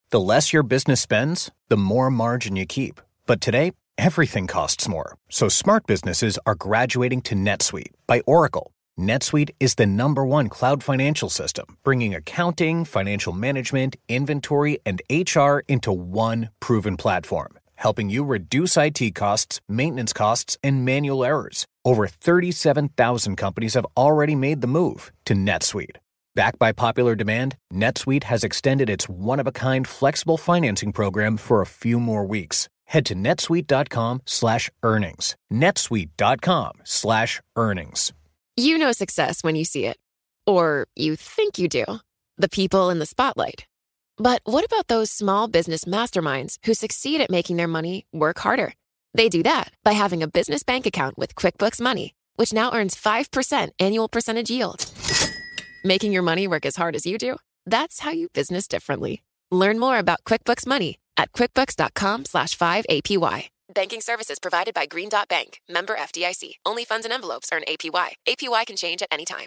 The less your business spends, the more margin you keep. But today, everything costs more. So smart businesses are graduating to NetSuite by Oracle. NetSuite is the #1 cloud financial system, bringing accounting, financial management, inventory, and HR into one proven platform, helping you reduce IT costs, maintenance costs, and manual errors. Over 37,000 companies have already made the move to NetSuite. Backed by popular demand, NetSuite has extended its one-of-a-kind flexible financing program for a few more weeks. Head to netsuite.com/earnings. netsuite.com/earnings. You know success when you see it. Or you think you do. The people in the spotlight. But what about those small business masterminds who succeed at making their money work harder? They do that by having a business bank account with QuickBooks Money, which now earns 5% annual percentage yield. Making your money work as hard as you do? That's how you business differently. Learn more about QuickBooks Money at quickbooks.com/5APY. Banking services provided by Green Dot Bank. Member FDIC. Only funds and envelopes earn APY. APY can change at any time.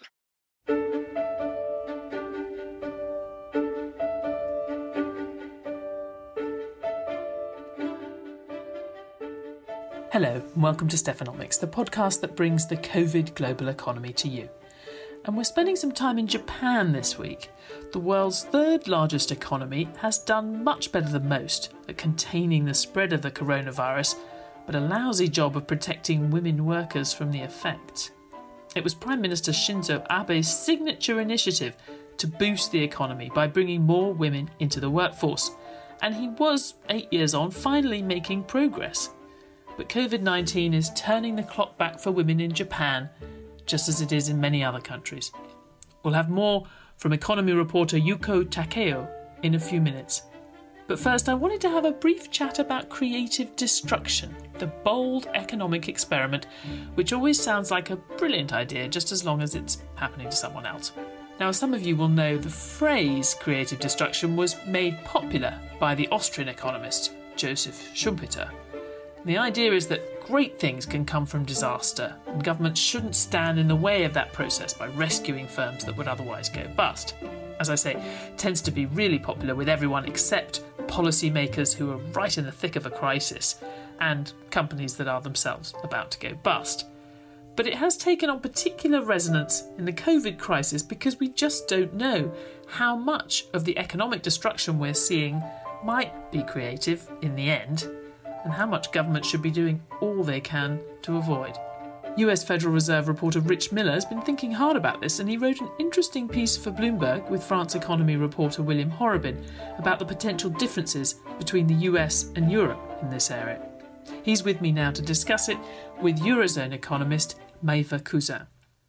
Hello, and welcome to Stephanomics, the podcast that brings the COVID global economy to you. And we're spending some time in Japan this week. The world's third largest economy has done much better than most at containing the spread of the coronavirus, but a lousy job of protecting women workers from the effects. It was Prime Minister Shinzo Abe's signature initiative to boost the economy by bringing more women into the workforce. And he was, 8 years on, finally making progress. But COVID-19 is turning the clock back for women in Japan, just as it is in many other countries. We'll have more from economy reporter Yuko Takeo in a few minutes. But first, I wanted to have a brief chat about creative destruction, the bold economic experiment, which always sounds like a brilliant idea just as long as it's happening to someone else. Now, as some of you will know, the phrase creative destruction was made popular by the Austrian economist Joseph Schumpeter. The idea is that great things can come from disaster, and governments shouldn't stand in the way of that process by rescuing firms that would otherwise go bust. As I say, it tends to be really popular with everyone except policymakers who are right in the thick of a crisis, and companies that are themselves about to go bust. But it has taken on particular resonance in the COVID crisis because we just don't know how much of the economic destruction we're seeing might be creative in the end, and how much government should be doing all they can to avoid. US Federal Reserve reporter Rich Miller has been thinking hard about this, and he wrote an interesting piece for Bloomberg with France economy reporter William Horobin about the potential differences between the US and Europe in this area. He's with me now to discuss it with Eurozone economist Maëva Cousin.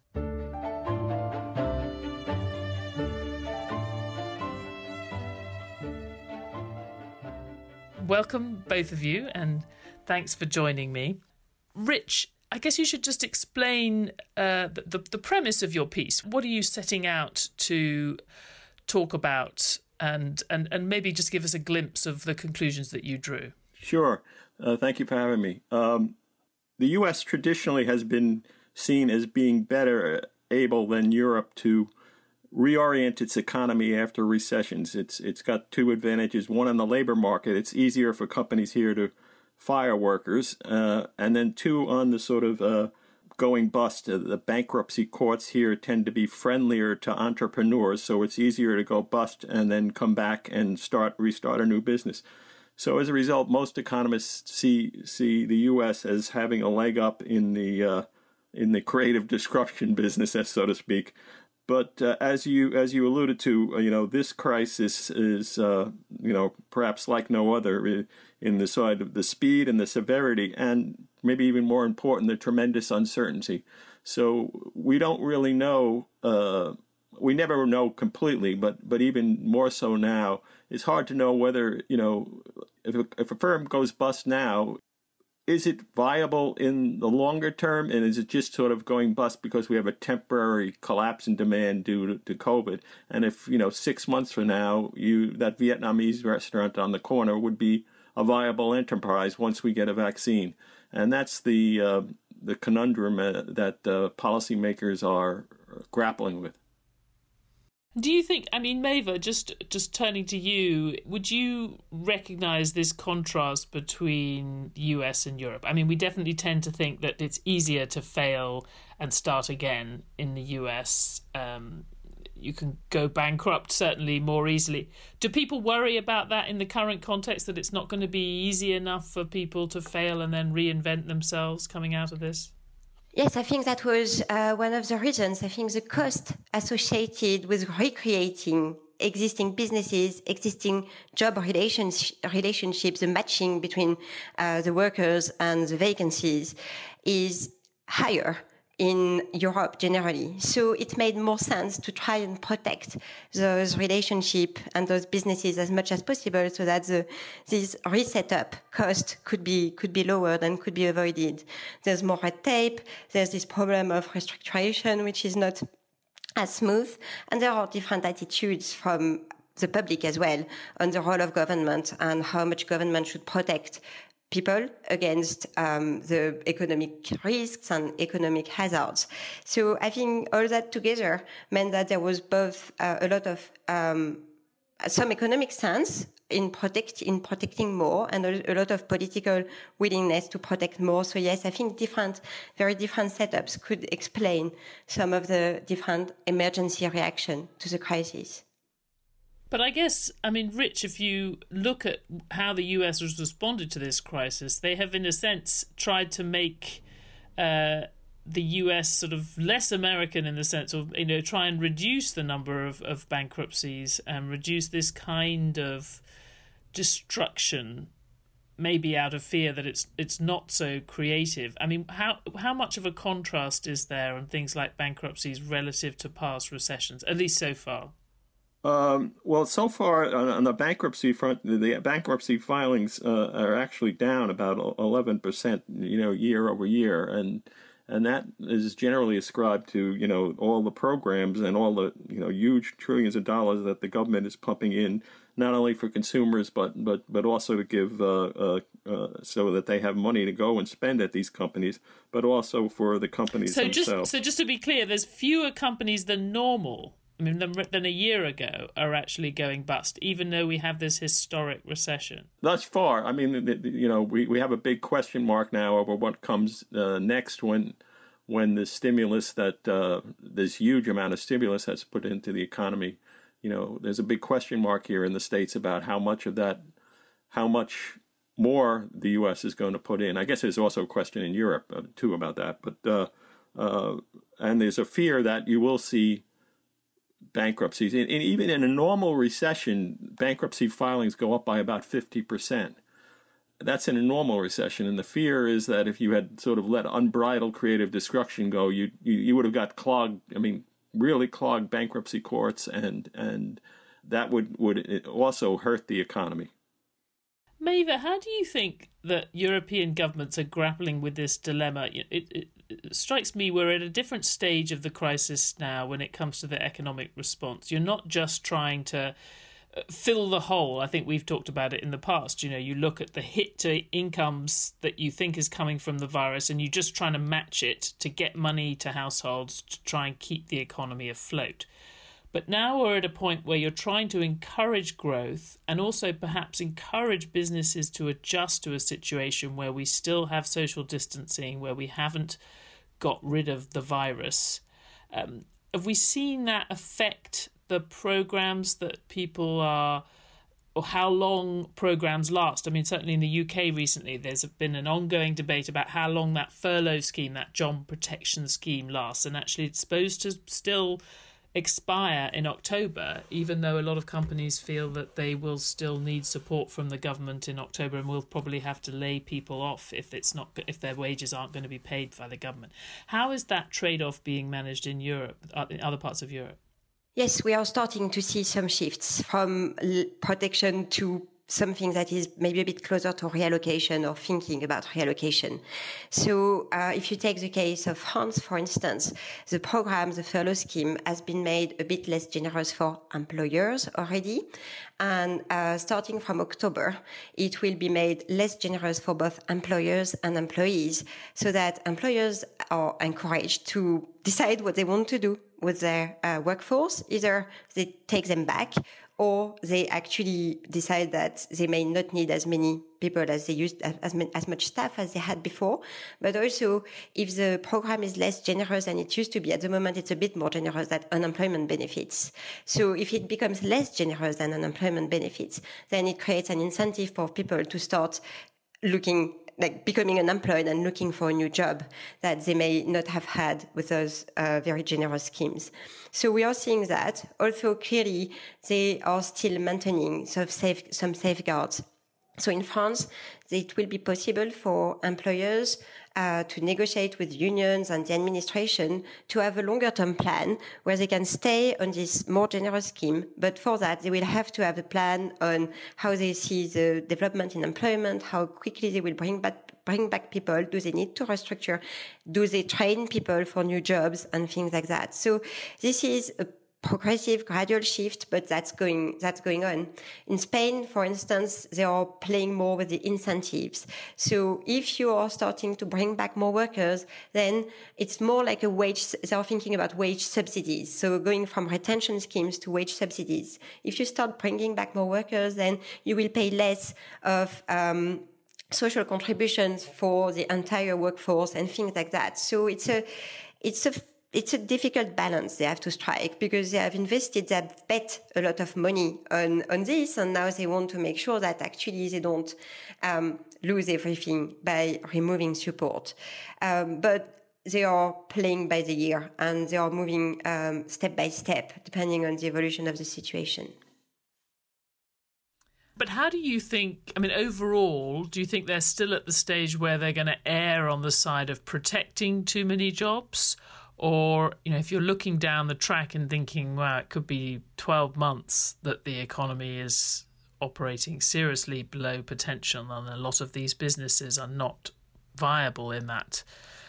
Welcome, both of you, and thanks for joining me. Rich, I guess you should just explain the premise of your piece. What are you setting out to talk about, and maybe just give us a glimpse of the conclusions that you drew? Sure. Thank you for having me. The U.S. traditionally has been seen as being better able than Europe to reorient its economy after recessions. It's got two advantages. One, on the labor market, it's easier for companies here to fire workers. And then two, on the sort of going bust. The bankruptcy courts here tend to be friendlier to entrepreneurs, so it's easier to go bust and then come back and restart a new business. So as a result, most economists see the U.S. as having a leg up in the creative destruction business, so to speak. But as you alluded to, this crisis is, perhaps like no other in the side of the speed and the severity, and maybe even more important, the tremendous uncertainty. So we don't really know. We never know completely, but even more so now, it's hard to know whether if a firm goes bust now, is it viable in the longer term, and is it just sort of going bust because we have a temporary collapse in demand due to COVID? And if 6 months from now, that Vietnamese restaurant on the corner would be a viable enterprise once we get a vaccine, and that's the conundrum that policymakers are grappling with. Do you think, I mean, Maeva, just turning to you, would you recognise this contrast between the US and Europe? I mean, we definitely tend to think that it's easier to fail and start again in the US. You can go bankrupt certainly more easily. Do people worry about that in the current context, that it's not going to be easy enough for people to fail and then reinvent themselves coming out of this? Yes, I think that was one of the reasons. I think the cost associated with recreating existing businesses, existing job relationships, the matching between the workers and the vacancies is higher in Europe generally. So it made more sense to try and protect those relationships and those businesses as much as possible so that this reset-up cost could be lowered and could be avoided. There's more red tape. There's this problem of restructuration, which is not as smooth. And there are different attitudes from the public as well on the role of government and how much government should protect people against the economic risks and economic hazards. So I think all that together meant that there was both a lot of some economic sense in protecting more and a lot of political willingness to protect more. So yes, I think very different setups could explain some of the different emergency reaction to the crisis. But I guess, I mean, Rich, if you look at how the US has responded to this crisis, they have, in a sense, tried to make the US sort of less American in the sense of, try and reduce the number of bankruptcies and reduce this kind of destruction, maybe out of fear that it's not so creative. I mean, how much of a contrast is there on things like bankruptcies relative to past recessions, at least so far? Well, so far on the bankruptcy front, the bankruptcy filings are actually down about 11%, year over year, and that is generally ascribed to all the programs and all the huge trillions of dollars that the government is pumping in, not only for consumers but also to give so that they have money to go and spend at these companies, but also for the companies themselves. So just to be clear, there's fewer companies than normal. I mean, than a year ago are actually going bust, even though we have this historic recession. Thus far, I mean, we have a big question mark now over what comes next when the stimulus this huge amount of stimulus that's put into the economy. There's a big question mark here in the States about how much more the U.S. is going to put in. I guess there's also a question in Europe too about that, but and there's a fear that you will see bankruptcies. And even in a normal recession, bankruptcy filings go up by about 50%. That's in a normal recession. And the fear is that if you had sort of let unbridled creative destruction go, you would have got really clogged bankruptcy courts, and that would also hurt the economy. Maeva, how do you think that European governments are grappling with this dilemma? It strikes me we're at a different stage of the crisis now when it comes to the economic response. You're not just trying to fill the hole. I think we've talked about it in the past. You look at the hit to incomes that you think is coming from the virus and you're just trying to match it to get money to households to try and keep the economy afloat. But now we're at a point where you're trying to encourage growth and also perhaps encourage businesses to adjust to a situation where we still have social distancing, where we haven't got rid of the virus. Have we seen that affect the programs that people are, or how long programs last? I mean, certainly in the UK recently, there's been an ongoing debate about how long that furlough scheme, that job protection scheme lasts. And actually it's supposed to still expire in October, even though a lot of companies feel that they will still need support from the government in October and will probably have to lay people off if their wages aren't going to be paid by the government. How is that trade-off being managed in Europe, in other parts of Europe? Yes, we are starting to see some shifts from protection to something that is maybe a bit closer to reallocation or thinking about reallocation. So if you take the case of France, for instance, the furlough scheme has been made a bit less generous for employers already. And starting from October, it will be made less generous for both employers and employees so that employers are encouraged to decide what they want to do with their workforce. Either they take them back, or they actually decide that they may not need as many people as they used, as much staff as they had before. But also, if the program is less generous than it used to be, at the moment it's a bit more generous than unemployment benefits. So if it becomes less generous than unemployment benefits, then it creates an incentive for people to start becoming unemployed and looking for a new job that they may not have had with those very generous schemes. So we are seeing that. Also, clearly, they are still maintaining some safeguards. So in France, it will be possible for employers to negotiate with unions and the administration to have a longer-term plan where they can stay on this more generous scheme. But for that, they will have to have a plan on how they see the development in employment, how quickly they will bring back people. Do they need to restructure? Do they train people for new jobs and things like that? So this is a progressive, gradual shift, but that's going on. In Spain, for instance, they are playing more with the incentives. So if you are starting to bring back more workers, then it's more like they are thinking about wage subsidies. So going from retention schemes to wage subsidies. If you start bringing back more workers, then you will pay less of social contributions for the entire workforce and things like that. So it's a difficult balance they have to strike, because they have bet a lot of money on this, and now they want to make sure that actually they don't lose everything by removing support. But they are playing by the year, and they are moving step by step, depending on the evolution of the situation. But how do you think, overall, do you think they're still at the stage where they're going to err on the side of protecting too many jobs? Or, if you're looking down the track and thinking, wow, it could be 12 months that the economy is operating seriously below potential, and a lot of these businesses are not viable in that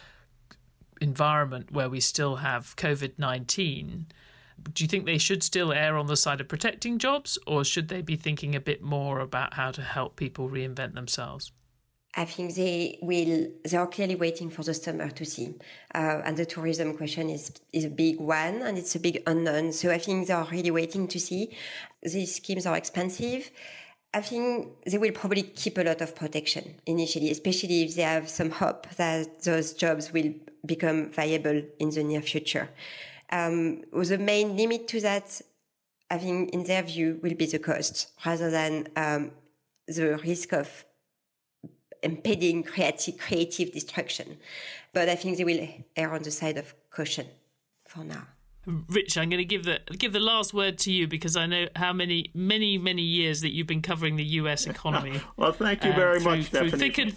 environment where we still have COVID-19, do you think they should still err on the side of protecting jobs, or should they be thinking a bit more about how to help people reinvent themselves? I think they are clearly waiting for the summer to see. And the tourism question is a big one, and it's a big unknown. So I think they are really waiting to see. These schemes are expensive. I think they will probably keep a lot of protection initially, especially if they have some hope that those jobs will become viable in the near future. The main limit to that, I think, in their view, will be the cost rather than the risk of impeding creative destruction. But I think they will err on the side of caution for now. Rich, I'm going to give the last word to you, because I know how many years that you've been covering the US economy. Well, thank you very much, Stephanie. Through thick and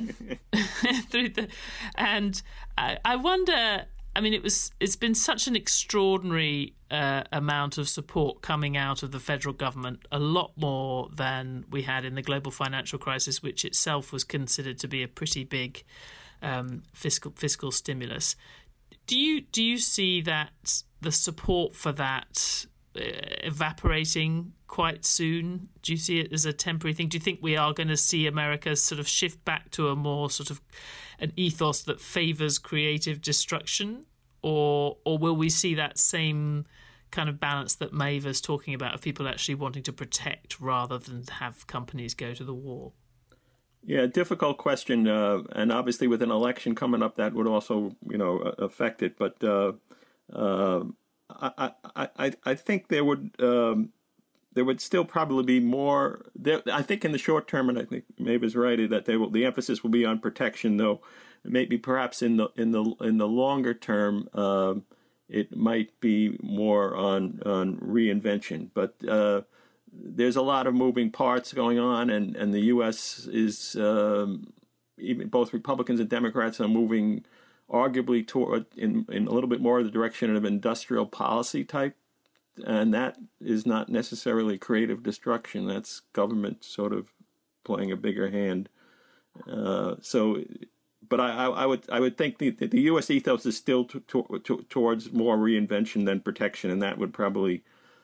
thin. And I wonder, it's been such an extraordinary amount of support coming out of the federal government, a lot more than we had in the global financial crisis, which itself was considered to be a pretty big fiscal stimulus. Do you see that the support for that evaporating quite soon? Do you see it as a temporary thing? Do you think we are going to see America sort of shift back to a more sort of an ethos that favours creative destruction? Or will we see that same kind of balance that Maeva's talking about, of people actually wanting to protect rather than have companies go to the war? Yeah, difficult question. And obviously with an election coming up, that would also, affect it. But I think there would still probably be more. I think in the short term, and I think Maeva's right, that the emphasis will be on protection, though. Maybe perhaps in the longer term, it might be more on reinvention. But there's a lot of moving parts going on, and the U.S. is even both Republicans and Democrats are moving arguably toward in a little bit more of the direction of industrial policy type, and that is not necessarily creative destruction. That's government sort of playing a bigger hand. But I would think that the U.S. ethos is still towards more reinvention than protection, and that would probably,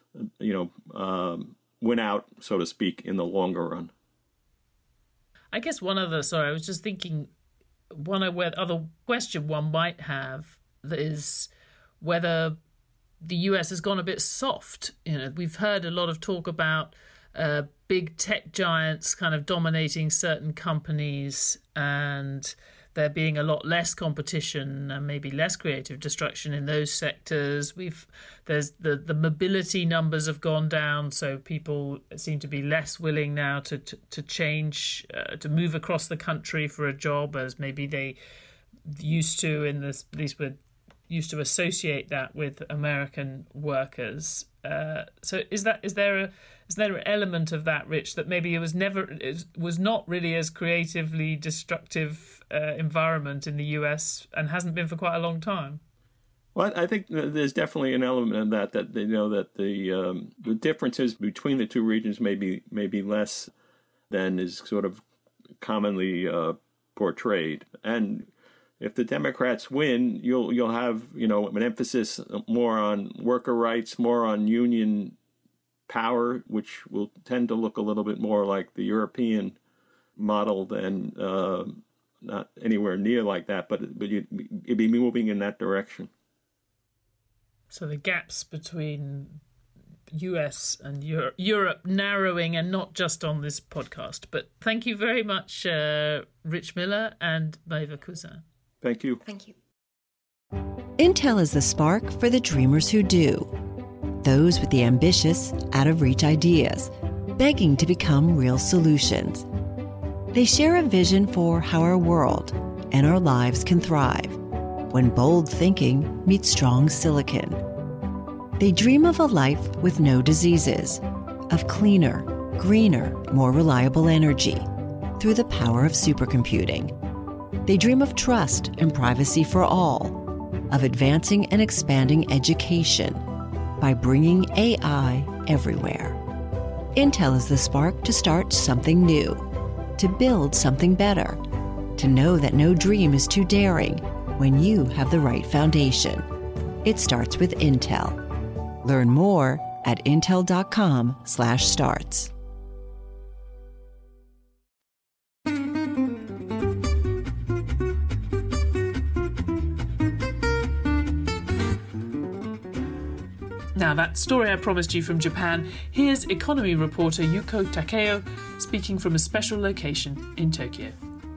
win out, so to speak, in the longer run. I guess I was just thinking, other question one might have is whether the US has gone a bit soft. We've heard a lot of talk about big tech giants kind of dominating certain companies, and there being a lot less competition and maybe less creative destruction in those sectors. There's the mobility numbers have gone down, so people seem to be less willing now to change, to move across the country for a job as maybe they used to, at least we're used to associate that with American workers. So is there an element of that, Rich, that maybe it was not really as creatively destructive environment in the US and hasn't been for quite a long time? Well, I think there's definitely an element of that they know that the differences between the two regions may be less than is sort of commonly portrayed. And if the Democrats win, you'll have an emphasis more on worker rights, more on union power, which will tend to look a little bit more like the European model than not anywhere near like that, but you'd be moving in that direction. So the gaps between US and Europe narrowing, and not just on this podcast. But thank you very much, Rich Miller and Maeva Cousin. Thank you. Thank you. Intel is the spark for the dreamers who do. Those with the ambitious, out-of-reach ideas, begging to become real solutions. They share a vision for how our world and our lives can thrive when bold thinking meets strong silicon. They dream of a life with no diseases, of cleaner, greener, more reliable energy through the power of supercomputing. They dream of trust and privacy for all, of advancing and expanding education by bringing AI everywhere. Intel is the spark to start something new, to build something better, to know that no dream is too daring when you have the right foundation. It starts with Intel. Learn more at intel.com/starts. Now, that story I promised you from Japan, here's economy reporter Yuko Takeo speaking from a special location in Tokyo.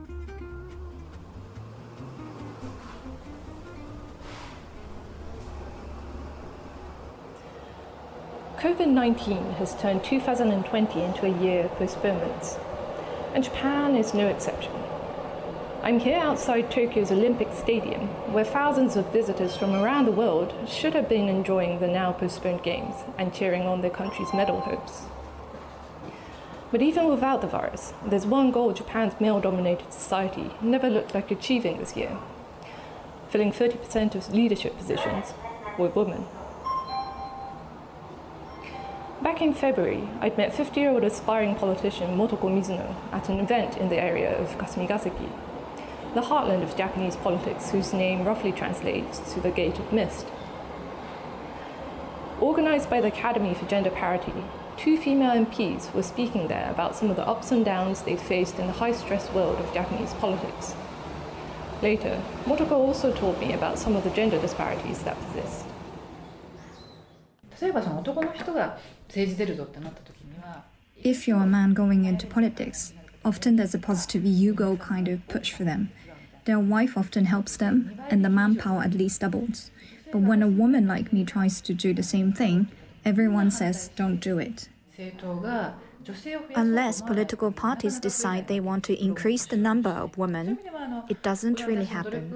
COVID-19 has turned 2020 into a year of postponements, and Japan is no exception. I'm here outside Tokyo's Olympic Stadium, where thousands of visitors from around the world should have been enjoying the now postponed games and cheering on their country's medal hopes. But even without the virus, there's one goal Japan's male-dominated society never looked like achieving this year: filling 30% of leadership positions with women. Back in February, I'd met 50-year-old aspiring politician Motoko Mizuno at an event in the area of Kasumigaseki, the heartland of Japanese politics, whose name roughly translates to the Gate of Mist. Organized by the Academy for Gender Parity, 2 female MPs were speaking there about some of the ups and downs they'd faced in the high-stress world of Japanese politics. Later, Motoko also told me about some of the gender disparities that persist. If you're a man going into politics, often there's a positive ego kind of push for them. Their wife often helps them, and the manpower at least doubles. But when a woman like me tries to do the same thing, everyone says, don't do it. Unless political parties decide they want to increase the number of women, it doesn't really happen.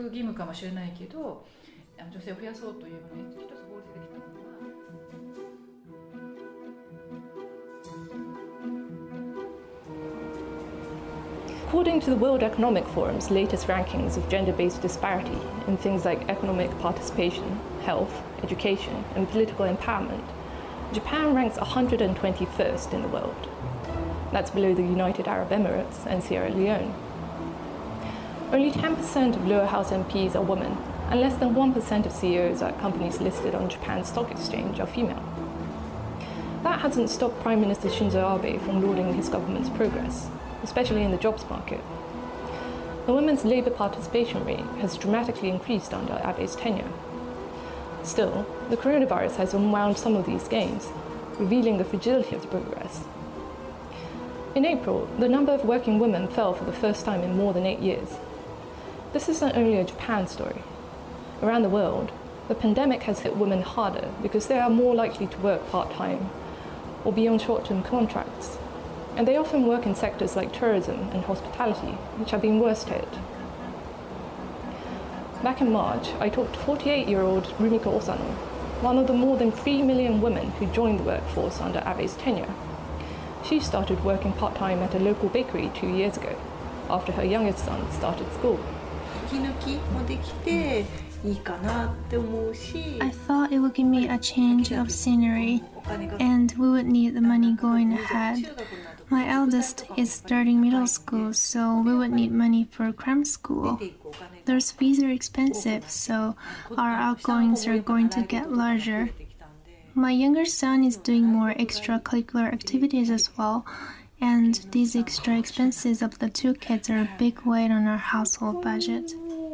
According to the World Economic Forum's latest rankings of gender-based disparity in things like economic participation, health, education, and political empowerment, Japan ranks 121st in the world. That's below the United Arab Emirates and Sierra Leone. Only 10% of lower house MPs are women, and less than 1% of CEOs at companies listed on Japan's stock exchange are female. That hasn't stopped Prime Minister Shinzo Abe from lauding his government's progress, especially in the jobs market. The women's labour participation rate has dramatically increased under Abe's tenure. Still, the coronavirus has unwound some of these gains, revealing the fragility of the progress. In April, the number of working women fell for the first time in more than 8 years. This isn't only a Japan story. Around the world, the pandemic has hit women harder because they are more likely to work part-time or be on short-term contracts, and they often work in sectors like tourism and hospitality, which have been worst hit. Back in March, I talked to 48-year-old Rumiko Osano, one of the more than 3 million women who joined the workforce under Abe's tenure. She started working part-time at a local bakery 2 years ago, after her youngest son started school. I thought it would give me a change of scenery, and we would need the money going ahead. My eldest is starting middle school, so we would need money for cram school. Those fees are expensive, so our outgoings are going to get larger. My younger son is doing more extracurricular activities as well, and these extra expenses of the 2 kids are a big weight on our household budget.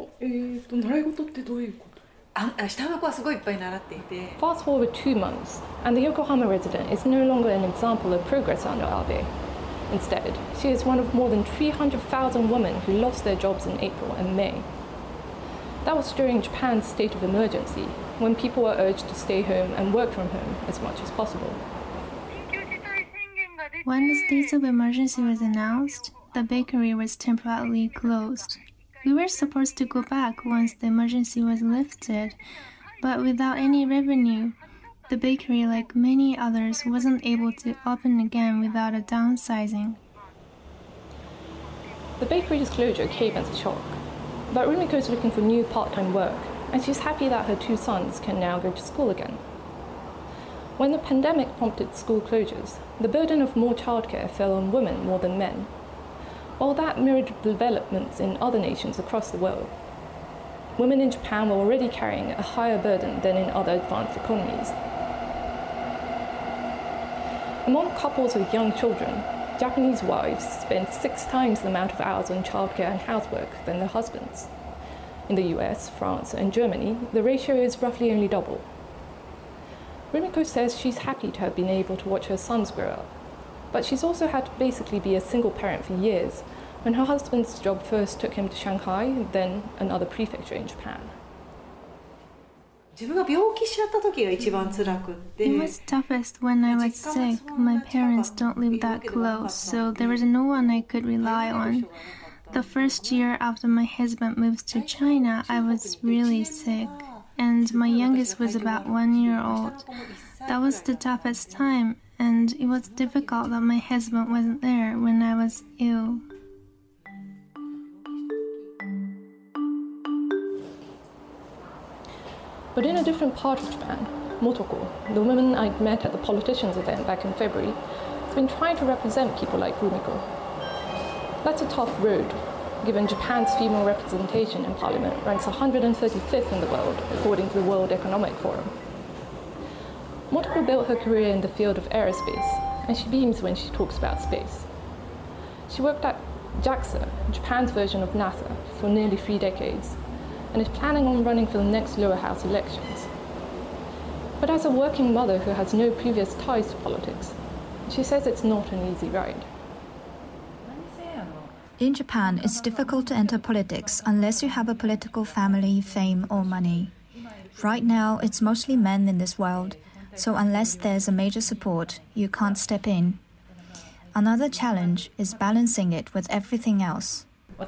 Fast forward 2 months, and the Yokohama resident is no longer an example of progress under Abe. Instead, she is one of more than 300,000 women who lost their jobs in April and May. That was during Japan's state of emergency, when people were urged to stay home and work from home as much as possible. When the state of emergency was announced, the bakery was temporarily closed. We were supposed to go back once the emergency was lifted, but without any revenue, the bakery, like many others, wasn't able to open again without a downsizing. The bakery's closure came as a shock, but Rumiko is looking for new part-time work, and she's happy that her 2 sons can now go to school again. When the pandemic prompted school closures, the burden of more childcare fell on women more than men. While that mirrored developments in other nations across the world, women in Japan were already carrying a higher burden than in other advanced economies. Among couples with young children, Japanese wives spend 6 times the amount of hours on childcare and housework than their husbands. In the US, France, and Germany, the ratio is roughly only double. Rumiko says she's happy to have been able to watch her sons grow up, but she's also had to basically be a single parent for years, when her husband's job first took him to Shanghai, then another prefecture in Japan. It was toughest when I was sick. My parents don't live that close, so there was no one I could rely on. The first year after my husband moved to China, I was really sick, and my youngest was about 1 year old. That was the toughest time, and it was difficult that my husband wasn't there when I was ill. But in a different part of Japan, Motoko, the woman I'd met at the politicians' event back in February, has been trying to represent people like Rumiko. That's a tough road, given Japan's female representation in parliament ranks 135th in the world, according to the World Economic Forum. Motoko built her career in the field of aerospace, and she beams when she talks about space. She worked at JAXA, Japan's version of NASA, for nearly 3 decades, and is planning on running for the next lower house elections. But as a working mother who has no previous ties to politics, she says it's not an easy ride. In Japan, it's difficult to enter politics unless you have a political family, fame, or money. Right now, it's mostly men in this world, so unless there's a major support, you can't step in. Another challenge is balancing it with everything else.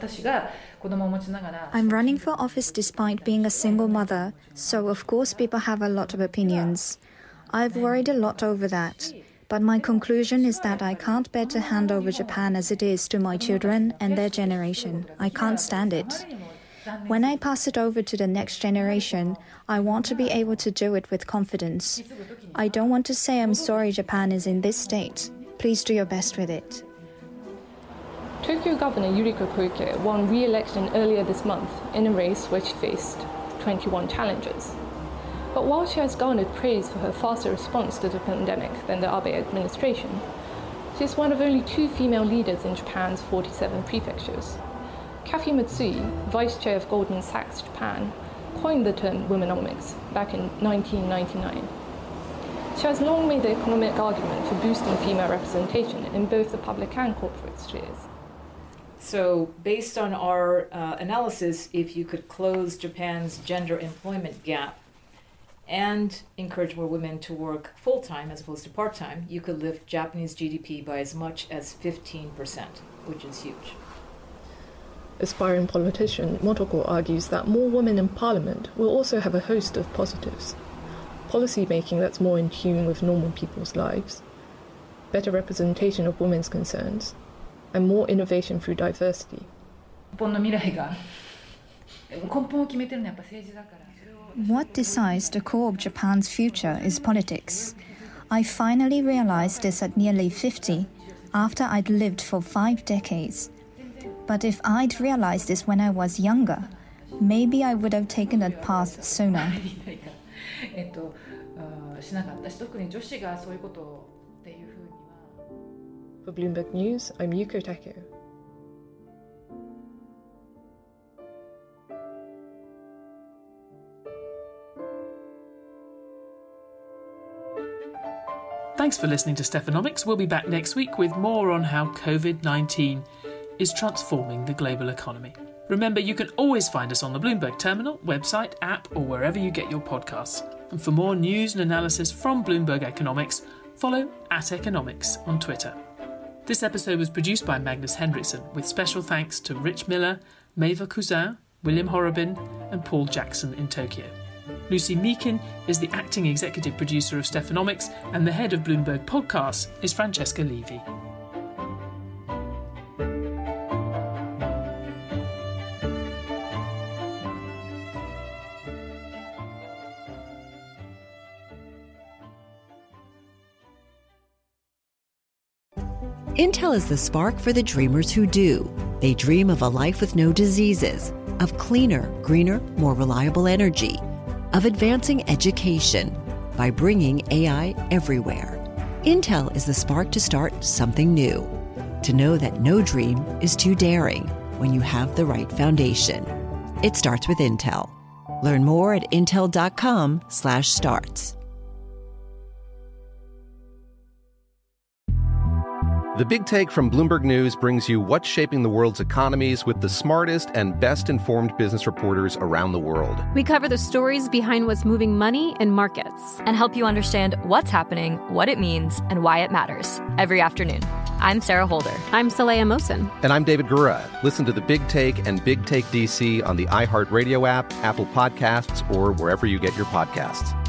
I'm running for office despite being a single mother, so of course people have a lot of opinions. I've worried a lot over that, but my conclusion is that I can't bear to hand over Japan as it is to my children and their generation. I can't stand it. When I pass it over to the next generation, I want to be able to do it with confidence. I don't want to say I'm sorry Japan is in this state. Please do your best with it. Tokyo Governor Yuriko Koike won re-election earlier this month in a race where she faced 21 challengers. But while she has garnered praise for her faster response to the pandemic than the Abe administration, she is one of only 2 female leaders in Japan's 47 prefectures. Kathy Matsui, vice chair of Goldman Sachs Japan, coined the term womenomics back in 1999. She has long made the economic argument for boosting female representation in both the public and corporate spheres. So, based on our analysis, if you could close Japan's gender employment gap and encourage more women to work full-time as opposed to part-time, you could lift Japanese GDP by as much as 15%, which is huge. Aspiring politician Motoko argues that more women in parliament will also have a host of positives. Policy making that's more in tune with normal people's lives, better representation of women's concerns, and more innovation through diversity. What decides the core of Japan's future is politics. I finally realized this at nearly 50, after I'd lived for 5 decades. But if I'd realized this when I was younger, maybe I would have taken that path sooner. For Bloomberg News, I'm Yuko Takeo. Thanks for listening to Stephanomics. We'll be back next week with more on how COVID-19 is transforming the global economy. Remember, you can always find us on the Bloomberg Terminal, website, app, or wherever you get your podcasts. And for more news and analysis from Bloomberg Economics, follow @Economics on Twitter. This episode was produced by Magnus Henriksson, with special thanks to Rich Miller, Maeva Cousin, William Horobin, and Paul Jackson in Tokyo. Lucy Meakin is the acting executive producer of Stephanomics, and the head of Bloomberg Podcasts is Francesca Levy. Intel is the spark for the dreamers who do. They dream of a life with no diseases, of cleaner, greener, more reliable energy, of advancing education by bringing AI everywhere. Intel is the spark to start something new, to know that no dream is too daring when you have the right foundation. It starts with Intel. Learn more at intel.com/starts. The Big Take from Bloomberg News brings you what's shaping the world's economies with the smartest and best-informed business reporters around the world. We cover the stories behind what's moving money and markets and help you understand what's happening, what it means, and why it matters every afternoon. I'm Sarah Holder. I'm Saleha Mohsen. And I'm David Gura. Listen to The Big Take and Big Take DC on the iHeartRadio app, Apple Podcasts, or wherever you get your podcasts.